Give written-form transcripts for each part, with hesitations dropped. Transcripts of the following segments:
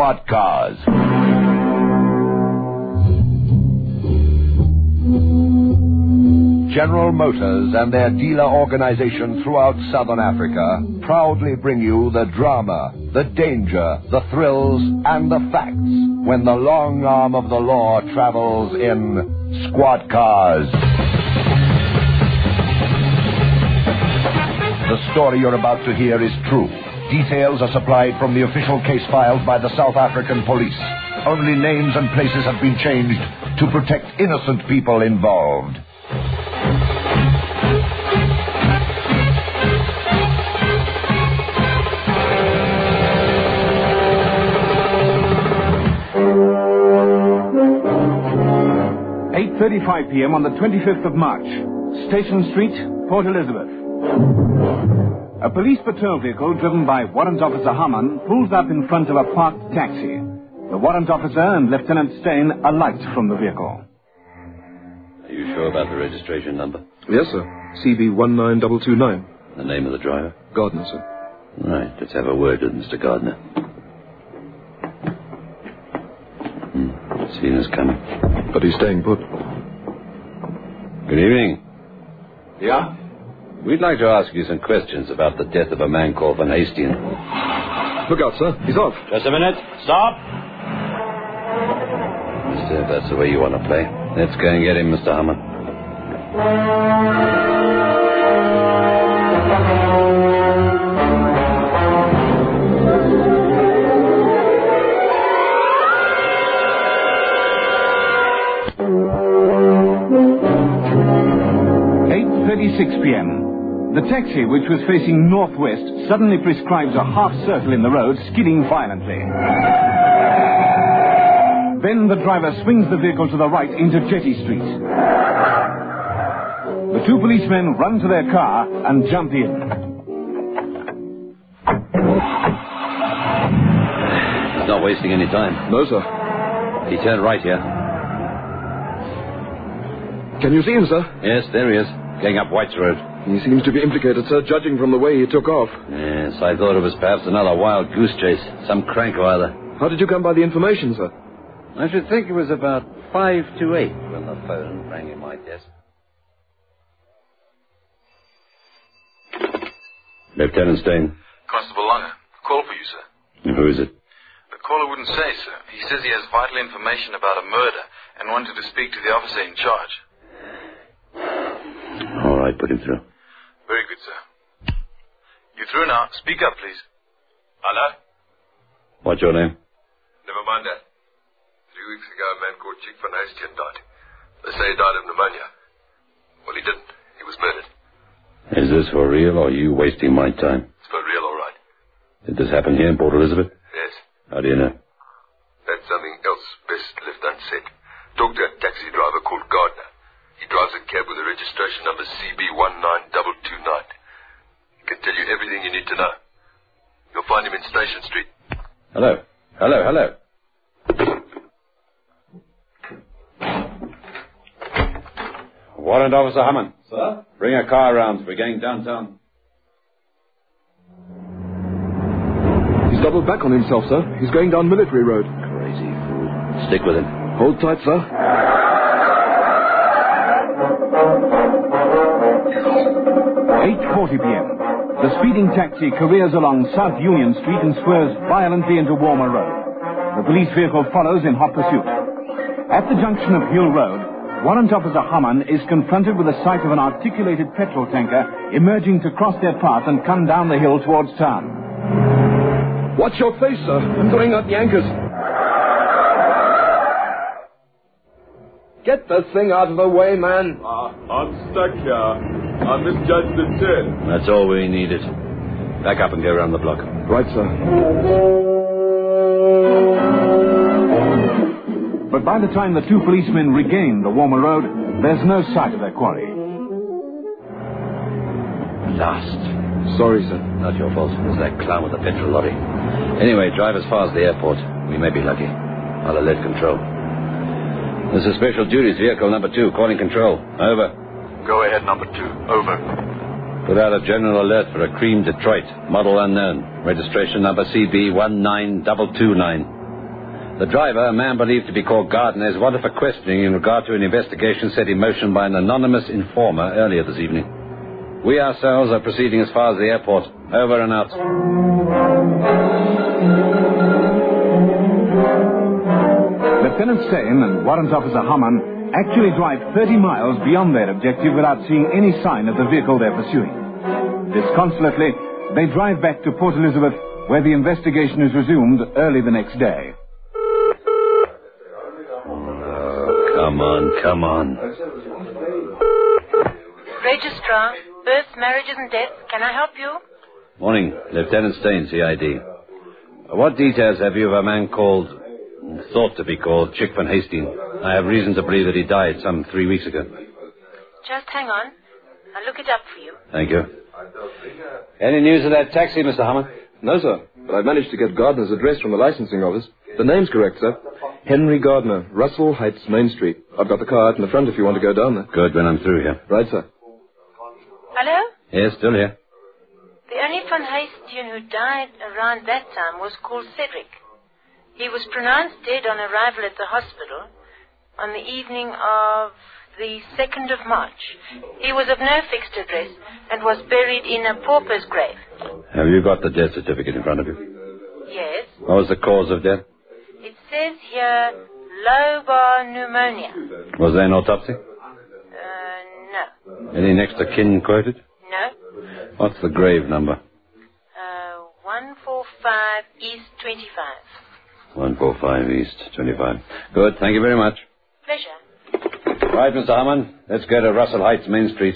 Squad Cars. General Motors and their dealer organization throughout Southern Africa proudly bring you the drama, the danger, the thrills, and the facts when the long arm of the law travels in Squad Cars. The story you're about to hear is true. Details are supplied from the official case filed by the South African police. Only names and places have been changed to protect innocent people involved. .35 p.m. on the 25th of March. Station Street, Port Elizabeth. A police patrol vehicle driven by Warrant Officer Harman pulls up in front of a parked taxi. The warrant officer and Lieutenant Steyn alight from the vehicle. Are you sure about the registration number? Yes, sir. CB19229. The name of the driver? Gardner, sir. Right, let's have a word with Mr. Gardner. Seen us coming. But he's staying put. Good evening. Yeah? We'd like to ask you some questions about the death of a man called Van Haastien. Look out, sir. He's off. Just a minute. Stop. Mister, if that's the way you want to play, let's go and get him, Mr. Harman. 8:36 p.m. The taxi, which was facing northwest, suddenly prescribes a half circle in the road, skidding violently. Then the driver swings the vehicle to the right into Jetty Street. The two policemen run to their car and jump in. He's not wasting any time. No, sir. He turned right here. Can you see him, sir? Yes, there he is. Going up White's Road. He seems to be implicated, sir, judging from the way he took off. Yes, I thought it was perhaps another wild goose chase. Some crank or other. How did you come by the information, sir? I should think it was about 5 to 8 when the phone rang in my desk. Lieutenant Steyn. Constable Lange. Call for you, sir. Who is it? The caller wouldn't say, sir. He says he has vital information about a murder and wanted to speak to the officer in charge. All right, put him through. Very good, sir. You through now? Speak up, please. Hello? What's your name? Never mind that. 3 weeks ago, a man called Chick Van Haastien died. They say he died of pneumonia. Well, he didn't. He was murdered. Is this for real, or are you wasting my time? It's for real, all right. Did this happen here in Port Elizabeth? Yes. How do you know? That's something else best left unsaid. Talk to a taxi driver called Gardner. He drives a cab with a registration number CB19229. He can tell you everything you need to know. You'll find him in Station Street. Hello. Warrant Officer Hammond. Sir? Bring a car around. We're going downtown. He's doubled back on himself, sir. He's going down Military Road. Crazy fool. Stick with him. Hold tight, sir. 8:40 p.m. The speeding taxi careers along South Union Street and swerves violently into Walmer Road. The police vehicle follows in hot pursuit. At the junction of Hill Road, Warrant Officer Harman is confronted with the sight of an articulated petrol tanker emerging to cross their path and come down the hill towards town. Watch your face, sir. I'm throwing out the anchors. Get the thing out of the way, man. I'm stuck here. I misjudged the turn. That's all we needed. Back up and go around the block. Right, sir. But by the time the two policemen regain the Walmer Road, there's no sight of their quarry. Last. Sorry, sir. Not your fault. It was that clown with the petrol lorry. Anyway, drive as far as the airport. We may be lucky. I'll alert control. This is Special Duties Vehicle number 2, calling control. Over. Go ahead, number 2. Over. Put out a general alert for a cream Detroit, model unknown. Registration number CB19229. The driver, a man believed to be called Gardner, is wanted for questioning in regard to an investigation set in motion by an anonymous informer earlier this evening. We ourselves are proceeding as far as the airport. Over and out. Lieutenant Stain and Warrant Officer Hamann actually drive 30 miles beyond their objective without seeing any sign of the vehicle they're pursuing. Disconsolately, they drive back to Port Elizabeth, where the investigation is resumed early the next day. Oh, come on. Registrar, births, marriages and deaths. Can I help you? Morning, Lieutenant Stain, CID. What details have you of a man thought to be called Chick Van Hastings? I have reason to believe that he died some 3 weeks ago. Just hang on. I'll look it up for you. Thank you. Any news of that taxi, Mr. Hammond? No, sir. But I've managed to get Gardner's address from the licensing office. The name's correct, sir. Henry Gardner, Russell Heights, Main Street. I've got the car out in the front if you want to go down there. Good, when I'm through here. Right, sir. Hello? Yes, still here. The only Van Hastings who died around that time was called Cedric. He was pronounced dead on arrival at the hospital on the evening of the 2nd of March. He was of no fixed address and was buried in a pauper's grave. Have you got the death certificate in front of you? Yes. What was the cause of death? It says here, lobar pneumonia. Was there an autopsy? No. Any next of kin quoted? No. What's the grave number? 145 East 25. 145 East 25. Good, thank you very much. Pleasure. Right, Mr. Hammond. Let's go to Russell Heights, Main Street.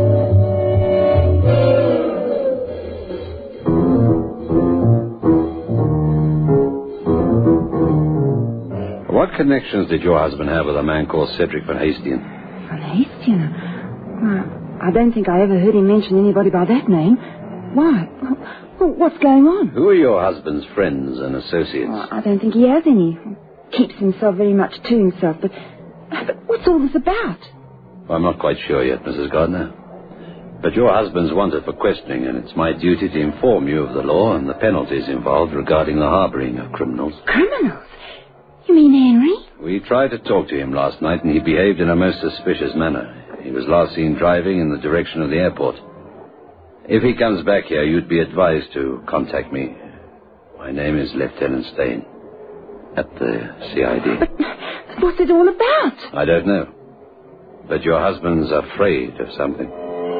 What connections did your husband have with a man called Cedric Van Hastings? Van Hastings? Well, I don't think I ever heard him mention anybody by that name. Why? What's going on? Who are your husband's friends and associates? Well, I don't think he has any. Keeps himself very much to himself, but what's all this about? Well, I'm not quite sure yet, Mrs. Gardner. But your husband's wanted for questioning, and it's my duty to inform you of the law and the penalties involved regarding the harboring of criminals. Criminals? You mean Henry? We tried to talk to him last night, and he behaved in a most suspicious manner. He was last seen driving in the direction of the airport. If he comes back here, you'd be advised to contact me. My name is Lieutenant Stain. At the CID. But what's it all about? I don't know. But your husband's afraid of something.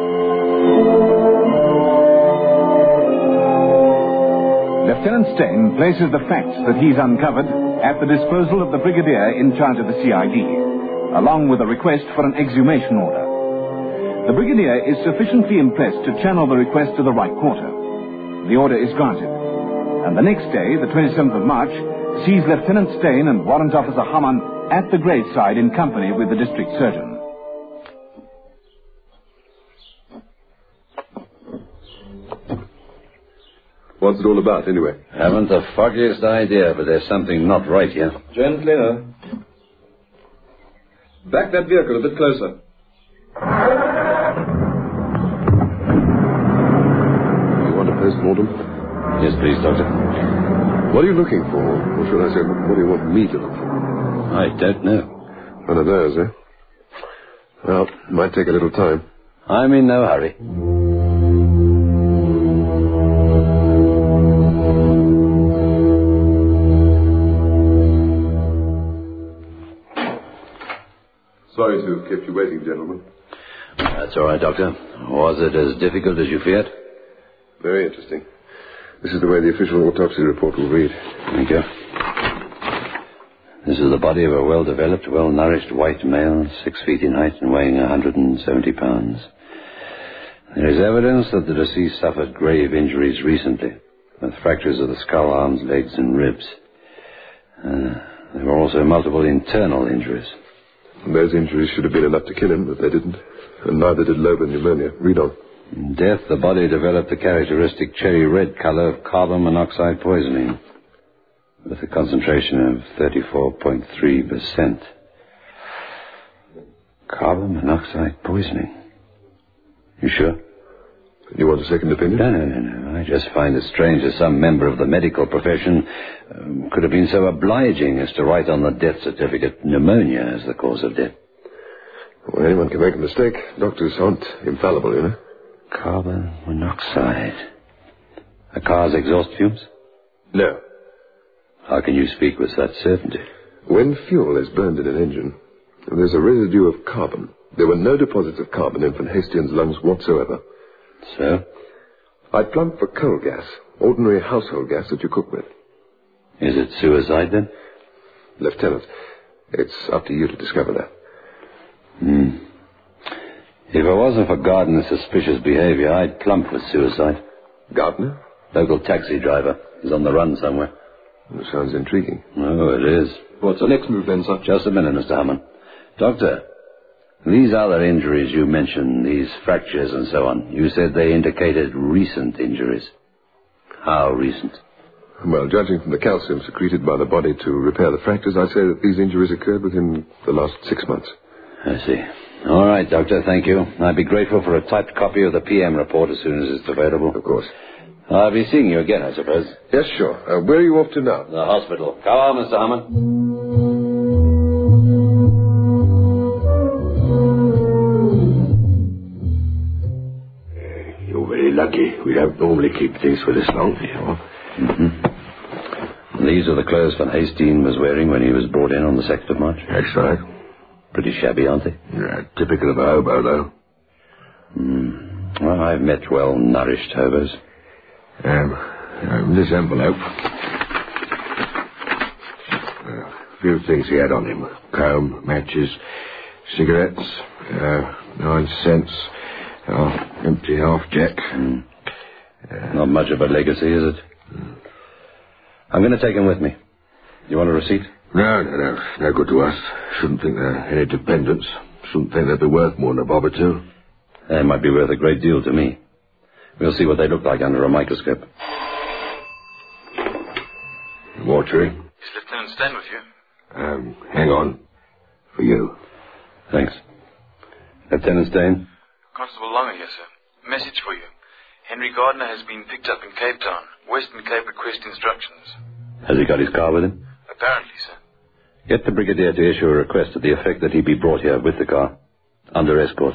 Lieutenant Stain places the facts that he's uncovered at the disposal of the brigadier in charge of the CID, along with a request for an exhumation order. The brigadier is sufficiently impressed to channel the request to the right quarter. The order is granted, and the next day, the 27th of March, sees Lieutenant Stain and Warrant Officer Hamann at the graveside in company with the district surgeon. What's it all about, anyway? Haven't the foggiest idea, but there's something not right here. Gently now. Back that vehicle a bit closer. You want a post-mortem? Yes, please, Doctor. What are you looking for? Or should I say, what do you want me to look for? I don't know. One of those, eh? Well, it might take a little time. I'm in no hurry. Sorry to have kept you waiting, gentlemen. That's all right, Doctor. Was it as difficult as you feared? Very interesting. This is the way the official autopsy report will read. Thank you. This is the body of a well-developed, well-nourished white male, 6 feet in height and weighing 170 pounds. There is evidence that the deceased suffered grave injuries recently, with fractures of the skull, arms, legs, and ribs. There were also multiple internal injuries. Those injuries should have been enough to kill him, but they didn't. And neither did lobar pneumonia. Read on. In death, the body developed the characteristic cherry red color of carbon monoxide poisoning, with a concentration of 34.3%. Carbon monoxide poisoning. You sure? You want a second opinion? No. I just find it strange that some member of the medical profession could have been so obliging as to write on the death certificate pneumonia as the cause of death. Well, anyone can make a mistake. Doctors aren't infallible, you know. Carbon monoxide. A car's exhaust fumes? No. How can you speak with such certainty? When fuel is burned in an engine, there's a residue of carbon. There were no deposits of carbon in Van Hastien's lungs whatsoever. So? I plumped for coal gas, ordinary household gas that you cook with. Is it suicide, then? Lieutenant, it's up to you to discover that. If it wasn't for Gardner's suspicious behavior, I'd plump with suicide. Gardner? Local taxi driver. He's on the run somewhere. Well, sounds intriguing. Oh, it is. What's the next move then, sir? Just a minute, Mr. Hammond. Doctor, these other injuries you mentioned, these fractures and so on, you said they indicated recent injuries. How recent? Well, judging from the calcium secreted by the body to repair the fractures, I'd say that these injuries occurred within the last 6 months. I see. All right, Doctor, thank you. I'd be grateful for a typed copy of the PM report as soon as it's available. Of course. I'll be seeing you again, I suppose. Yes, sure. Where are you off to now? The hospital. Come on, Mr. Hammond. You're very lucky. We don't normally keep things for this long. These are the clothes Van Hastien was wearing when he was brought in on the 2nd of March. That's right. Pretty shabby, aren't they? Yeah, typical of a hobo, though. Well, I've met well-nourished hobos. This envelope. A few things he had on him. Comb, matches, cigarettes, 9 cents, empty half-jack. Not much of a legacy, is it? I'm going to take him with me. You want a receipt? No good to us. Shouldn't think they're any dependents. Shouldn't think they'd be worth more than a bob or two. They might be worth a great deal to me. We'll see what they look like under a microscope. Mortuary. Is Lieutenant Stan with you? Hang on. For you. Thanks. Lieutenant Stain? Constable Longer here, sir. Message for you. Henry Gardner has been picked up in Cape Town. Western Cape request instructions. Has he got his car with him? Apparently, sir. Get the Brigadier to issue a request to the effect that he be brought here with the car, under escort.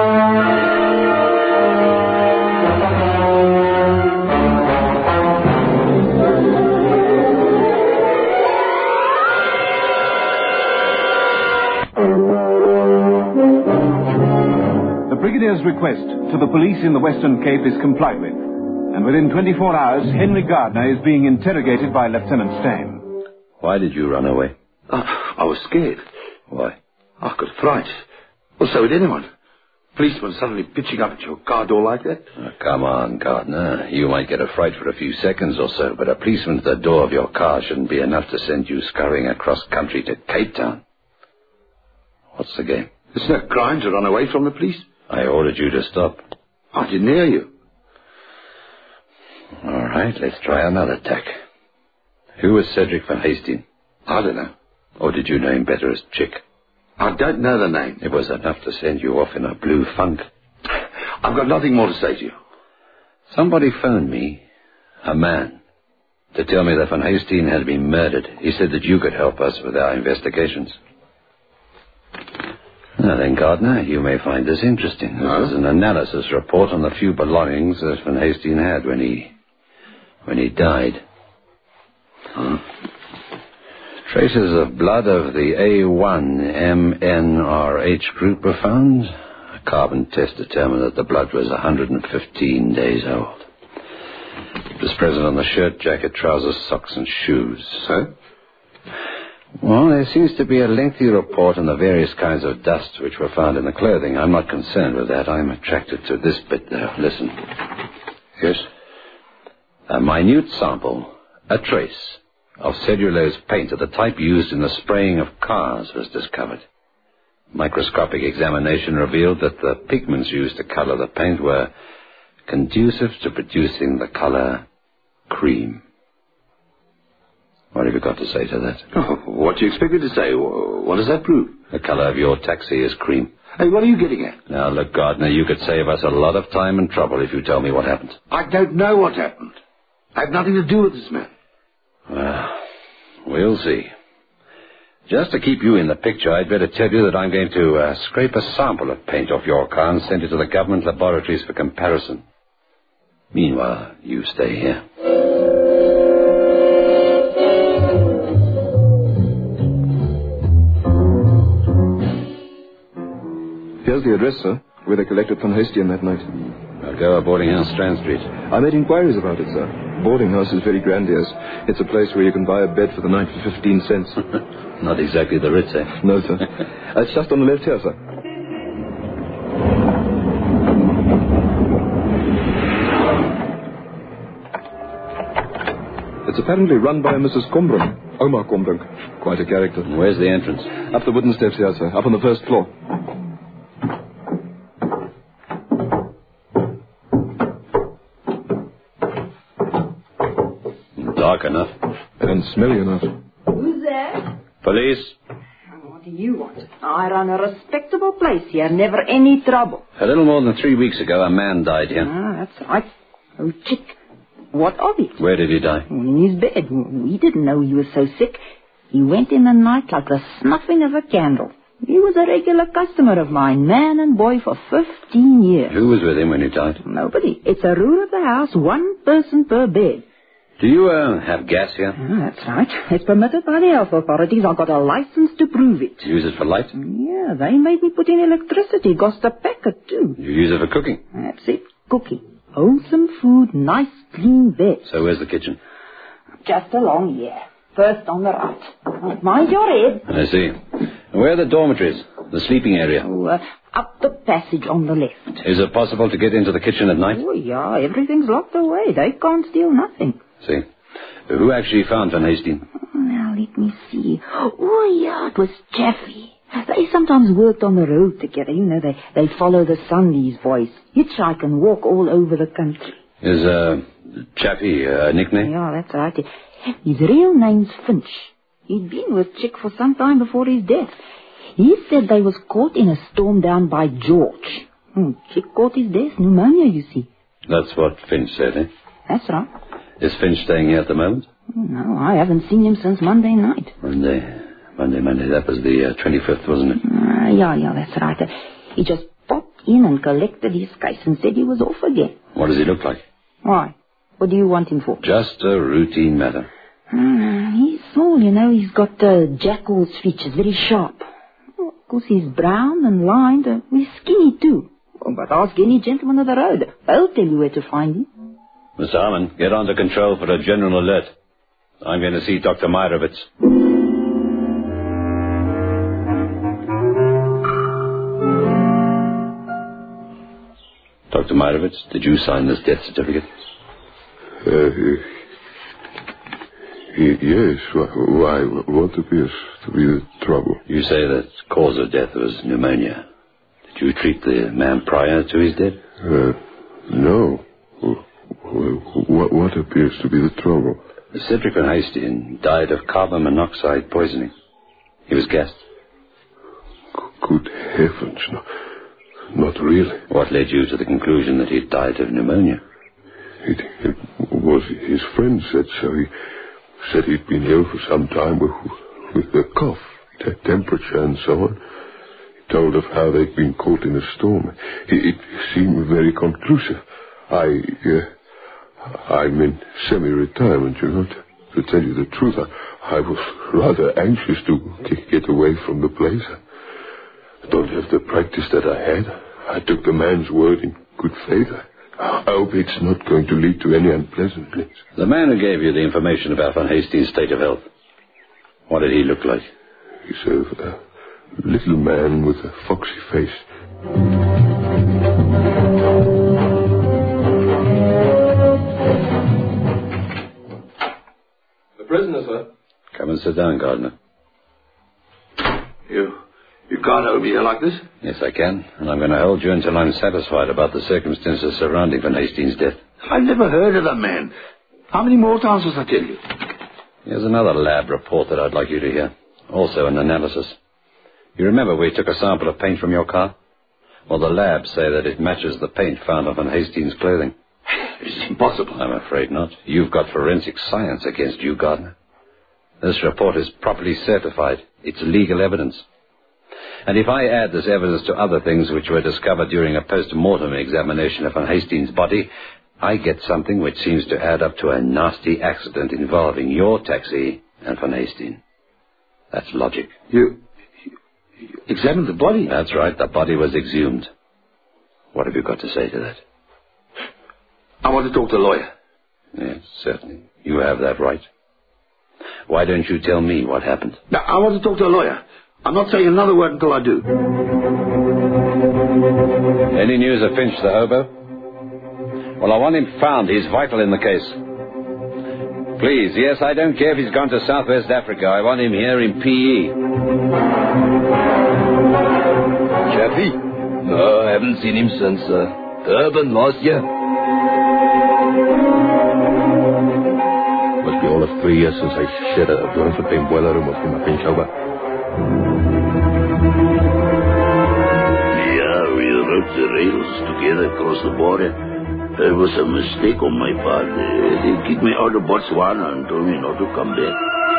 The Brigadier's request to the police in the Western Cape is complied with, and within 24 hours, Henry Gardner is being interrogated by Lieutenant Stain. Why did you run away? I was scared. Why? I got fright. Well, so would anyone. Policeman suddenly pitching up at your car door like that. Oh, come on, Gardner. You might get a fright for a few seconds or so, but a policeman at the door of your car shouldn't be enough to send you scurrying across country to Cape Town. What's the game? It's no crime to run away from the police. I ordered you to stop. I didn't hear you. All right, let's try another tack. Who was Cedric Van Hastien? I don't know. Or did you know him better as Chick? I don't know the name. It was enough to send you off in a blue funk. I've got nothing more to say to you. Somebody phoned me, a man, to tell me that Van Hastien had been murdered. He said that you could help us with our investigations. Now then, Gardner, you may find this interesting. This is an analysis report on the few belongings that Van Hastien had when he died. Traces of blood of the A1-MNRH group were found. A carbon test determined that the blood was 115 days old. It was present on the shirt, jacket, trousers, socks, and shoes. So? Well, there seems to be a lengthy report on the various kinds of dust which were found in the clothing. I'm not concerned with that. I'm attracted to this bit, though. Listen. Yes? A minute sample, a trace, of cellulose paint of the type used in the spraying of cars was discovered. Microscopic examination revealed that the pigments used to color the paint were conducive to producing the color cream. What have you got to say to that? Oh, what do you expect me to say? What does that prove? The color of your taxi is cream. Hey, what are you getting at? Now, look, Gardner, you could save us a lot of time and trouble if you tell me what happened. I don't know what happened. I have nothing to do with this man. Well, we'll see. Just to keep you in the picture, I'd better tell you that I'm going to scrape a sample of paint off your car and send it to the government laboratories for comparison. Meanwhile, you stay here. Here's the address, sir, where they collected Van Hastian that night. Algoa Boarding House, Strand Street. I made inquiries about it, sir. Boarding house is very grandiose. It's a place where you can buy a bed for the night for 15 cents. Not exactly the Ritz, eh? No, sir. It's just on the left here, sir. It's apparently run by a Mrs. Combrink. Oma Combrink. Quite a character. Where's the entrance? Up the wooden steps here, sir. Up on the first floor. Dark enough. And smelly enough. Who's there? Police. What do you want? I run a respectable place here. Never any trouble. A little more than 3 weeks ago, a man died here. That's right. Oh, Chick. What of it? Where did he die? In his bed. We didn't know he was so sick. He went in the night like the snuffing of a candle. He was a regular customer of mine, man and boy, for 15 years. Who was with him when he died? Nobody. It's a rule of the house, one person per bed. Do you have gas here? That's right. It's permitted by the health authorities. I've got a license to prove it. Use it for light? Yeah, they made me put in electricity. Cost a packet, too. You use it for cooking? That's it. Cooking. Wholesome food, nice, clean bed. So where's the kitchen? Just along here. First on the right. Now, mind your head. I see. And where are the dormitories? The sleeping area? Up the passage on the left. Is it possible to get into the kitchen at night? Oh, yeah. Everything's locked away. They can't steal nothing. See. Who actually found Van Hastian? Now, let me see. Oh, yeah, it was Chaffee. They sometimes worked on the road together. You know, they follow the Sunday's voice. Hitchhike and walk all over the country. Is, Chappie a nickname? Yeah, that's right. His real name's Finch. He'd been with Chick for some time before his death. He said they was caught in a storm down by George. Chick caught his death, pneumonia, you see. That's what Finch said, eh? That's right. Is Finch staying here at the moment? No, I haven't seen him since Monday night. Monday. That was the 25th, wasn't it? Yeah, that's right. He just popped in and collected his case and said he was off again. What does he look like? Why? What do you want him for? Just a routine matter. He's small, you know. He's got jackal's features, very sharp. Of course, he's brown and lined. He's skinny, too. But ask any gentleman of the road. They'll tell you where to find him. Mr. Harmon, get on to control for a general alert. I'm going to see Dr. Meyerowitz. Dr. Meyerowitz, did you sign this death certificate? Yes. Why? What appears to be the trouble? You say that cause of death was pneumonia. Did you treat the man prior to his death? No. What appears to be the trouble? Cedric Van Hastian died of carbon monoxide poisoning. He was gassed. Good heavens, no. Not really. What led you to the conclusion that he died of pneumonia? It was his friend said so. He said he'd been ill for some time with a cough, temperature and so on. He told of how they'd been caught in a storm. It seemed very conclusive. I'm in semi-retirement, you know. To tell you the truth, I was rather anxious to get away from the place. I don't have the practice that I had. I took the man's word in good faith. I hope it's not going to lead to any unpleasantness. The man who gave you the information about Van Hastian's state of health, what did he look like? He's a little man with a foxy face. The prisoner, sir. Come and sit down, Gardner. You can't hold me here like this? Yes, I can. And I'm going to hold you until I'm satisfied about the circumstances surrounding Van Hastian's death. I've never heard of the man. How many more times must I tell you? Here's another lab report that I'd like you to hear. Also an analysis. You remember we took a sample of paint from your car? Well, the labs say that it matches the paint found on Van Hastings' clothing. It's impossible. I'm afraid not. You've got forensic science against you, Gardner. This report is properly certified. It's legal evidence. And if I add this evidence to other things which were discovered during a post-mortem examination of Van Hastings' body, I get something which seems to add up to a nasty accident involving your taxi and Van Hastings. That's logic. You examined the body? That's right. The body was exhumed. What have you got to say to that? I want to talk to a lawyer. Yes, certainly. You have that right. Why don't you tell me what happened? Now, I want to talk to a lawyer. I'm not saying another word until I do. Any news of Finch, the hobo? Well, I want him found. He's vital in the case. Please, yes, I don't care if he's gone to Southwest Africa. I want him here in P.E. Chappie? No, I haven't seen him since Durban last year. Must be all of 3 years since I shared a Bloemfontein boiler room with my Finch hobo. Yeah, we wrote the rails together across the border. There was a mistake on my part. They kicked me out of Botswana and told me not to come back.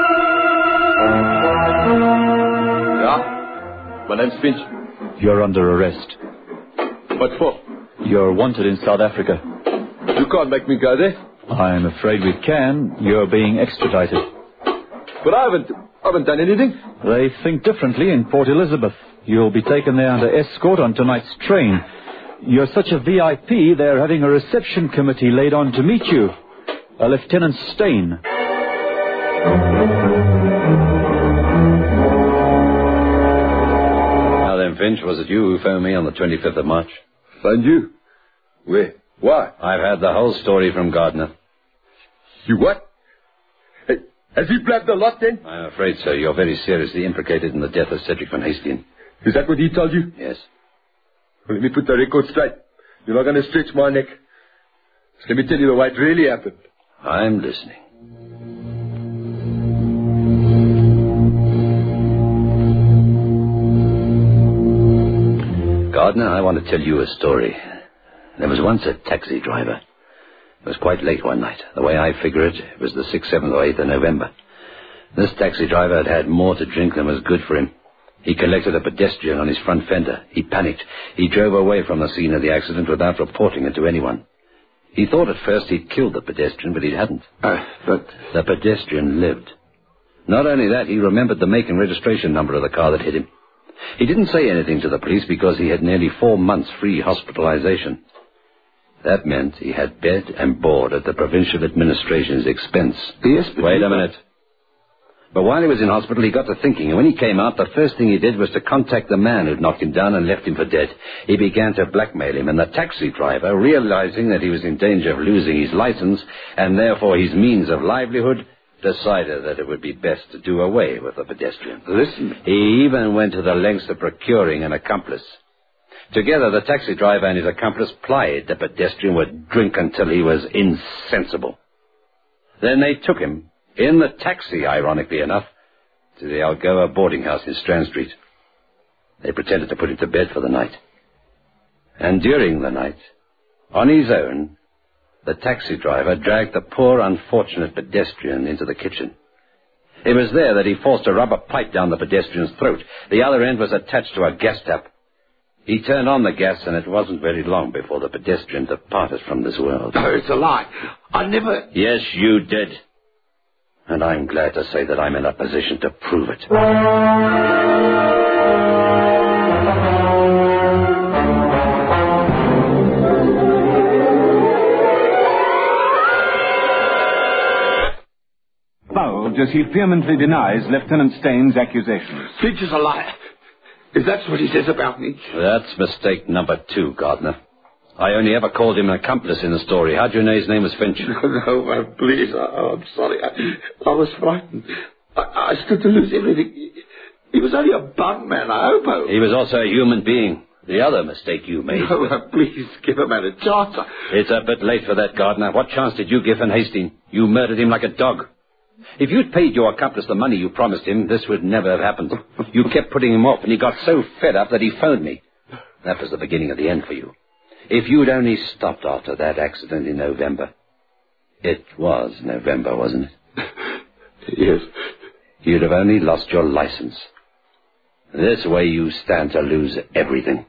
Yeah? My name's Finch. You're under arrest. What for? You're wanted in South Africa. You can't make me go there. I'm afraid we can. You're being extradited. But I haven't done anything. They think differently in Port Elizabeth. You'll be taken there under escort on tonight's train. You're such a VIP, they're having a reception committee laid on to meet you. Lieutenant Steyn. Now then, Finch, was it you who phoned me on the 25th of March? Phoned you? Where? Why? I've had the whole story from Gardner. You what? Hey, has he blabbed a lot then? I'm afraid so. You're very seriously implicated in the death of Cedric Van Hastings. Is that what he told you? Yes. Well, let me put the record straight. You're not going to stretch my neck. Just let me tell you the way it really happened. I'm listening. Gardner, I want to tell you a story. There was once a taxi driver. It was quite late one night. The way I figure it, it was the 6th, 7th, or 8th of November. This taxi driver had had more to drink than was good for him. He collected a pedestrian on his front fender. He panicked. He drove away from the scene of the accident without reporting it to anyone. He thought at first he'd killed the pedestrian, but he hadn't. But the pedestrian lived. Not only that, he remembered the make and registration number of the car that hit him. He didn't say anything to the police because he had nearly 4 months free hospitalization. That meant he had bed and board at the provincial administration's expense. Yes, but... Wait a minute. But while he was in hospital, he got to thinking, and when he came out, the first thing he did was to contact the man who'd knocked him down and left him for dead. He began to blackmail him, and the taxi driver, realizing that he was in danger of losing his license, and therefore his means of livelihood, decided that it would be best to do away with the pedestrian. Listen. He even went to the lengths of procuring an accomplice. Together, the taxi driver and his accomplice plied the pedestrian with drink until he was insensible. Then they took him, in the taxi, ironically enough, to the Algoa boarding house in Strand Street. They pretended to put him to bed for the night. And during the night, on his own, the taxi driver dragged the poor, unfortunate pedestrian into the kitchen. It was there that he forced a rubber pipe down the pedestrian's throat. The other end was attached to a gas tap. He turned on the gas, and it wasn't very long before the pedestrian departed from this world. No, it's a lie. I never... Yes, you did. And I'm glad to say that I'm in a position to prove it. Bulge, as he vehemently denies Lieutenant Steyn's accusations. Finch is a liar. If that's what he says about me... That's mistake number 2, Gardner. I only ever called him an accomplice in the story. How'd you know his name was Finch? No, please, I'm sorry. I was frightened. I stood to lose everything. He was only a bugman, I hope. He was also a human being. The other mistake you made... No, please, give him a chance. It's a bit late for that, Gardner. What chance did you give Van Hastings? You murdered him like a dog. If you'd paid your accomplice the money you promised him, this would never have happened. You kept putting him off, and he got so fed up that he phoned me. That was the beginning of the end for you. If you'd only stopped after that accident in November. It was November, wasn't it? Yes. You'd have only lost your license. This way you stand to lose everything.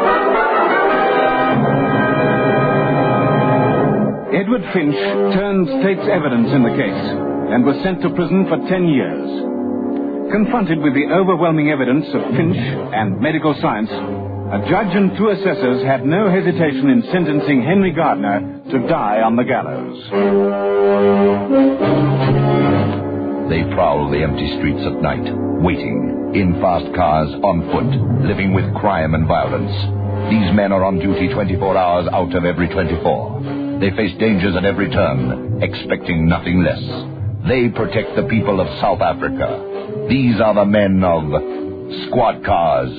Edward Finch turned state's evidence in the case and was sent to prison for 10 years. Confronted with the overwhelming evidence of Finch and medical science, a judge and 2 assessors had no hesitation in sentencing Henry Gardner to die on the gallows. They prowl the empty streets at night, waiting, in fast cars, on foot, living with crime and violence. These men are on duty 24 hours out of every 24. They face dangers at every turn, expecting nothing less. They protect the people of South Africa. These are the men of Squad Cars.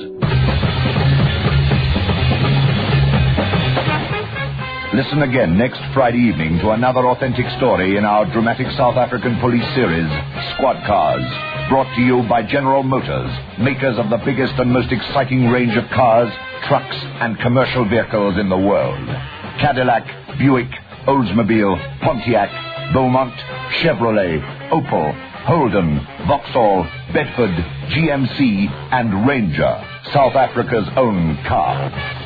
Listen again next Friday evening to another authentic story in our dramatic South African police series, Squad Cars, brought to you by General Motors, makers of the biggest and most exciting range of cars, trucks, and commercial vehicles in the world. Cadillac, Buick, Oldsmobile, Pontiac, Beaumont, Chevrolet, Opel, Holden, Vauxhall, Bedford, GMC, and Ranger, South Africa's own car.